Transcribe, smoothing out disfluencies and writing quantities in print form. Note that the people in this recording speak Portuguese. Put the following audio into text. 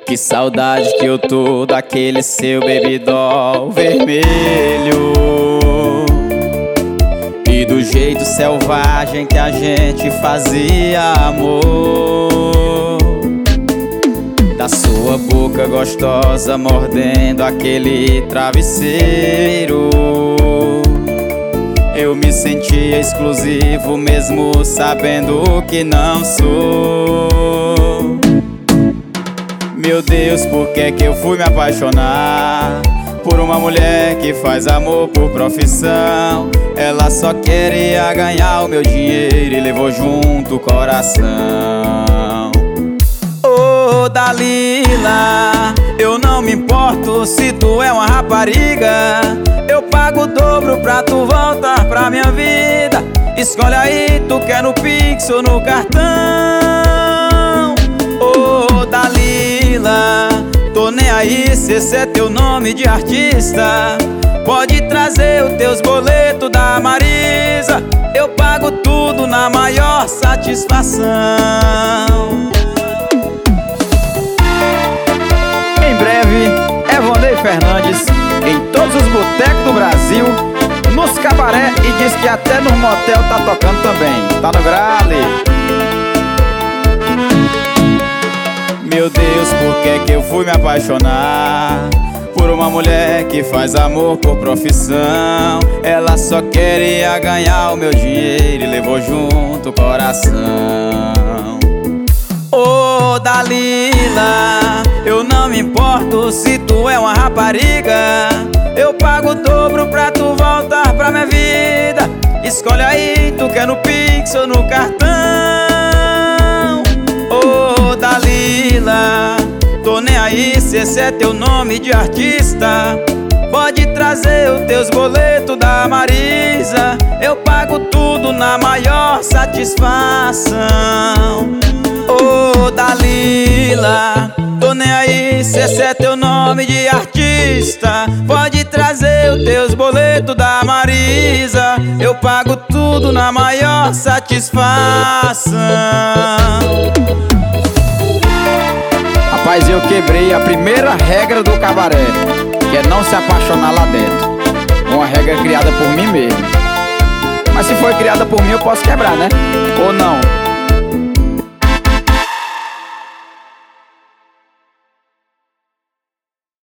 Que saudade que eu tô daquele seu babydoll vermelho e do jeito selvagem que a gente fazia amor. Da sua boca gostosa mordendo aquele travesseiro, eu me sentia exclusivo mesmo sabendo que não sou. Meu Deus, por que eu fui me apaixonar por uma mulher que faz amor por profissão? Ela só queria ganhar o meu dinheiro e levou junto o coração. Ô Dalila, eu não me importo se tu é uma rapariga. Eu pago o dobro pra tu voltar pra minha vida. Escolhe aí, tu quer no Pix ou no cartão. Ô Dalila, tô nem aí se esse é teu nome de artista. Pode trazer os teus boletos da Marisa, eu pago tudo na maior satisfação. Em breve, Evandei Fernandes em todos os botecos do Brasil, nos cabaré e diz que até no motel tá tocando também. Tá no grale. Meu Deus, por que eu fui me apaixonar por uma mulher que faz amor por profissão? Ela só queria ganhar o meu dinheiro e levou junto o coração. Ô Dalila, eu não me importo se tu é uma rapariga. Eu pago o dobro pra tu voltar pra minha vida. Escolhe aí, tu quer no Pix ou no cartão. Ô Dalila, tô nem aí se esse é teu nome de artista. Pode trazer os teus boletos da Marisa, eu pago tudo na maior satisfação. Ô Dalila, tô nem aí se esse é teu nome de artista. Pode trazer os teus boletos da Marisa, eu pago tudo na maior satisfação. Rapaz, eu quebrei a primeira regra do cabaré, que é não se apaixonar lá dentro. Uma regra criada por mim mesmo. Mas se foi criada por mim, eu posso quebrar, né? Ou não?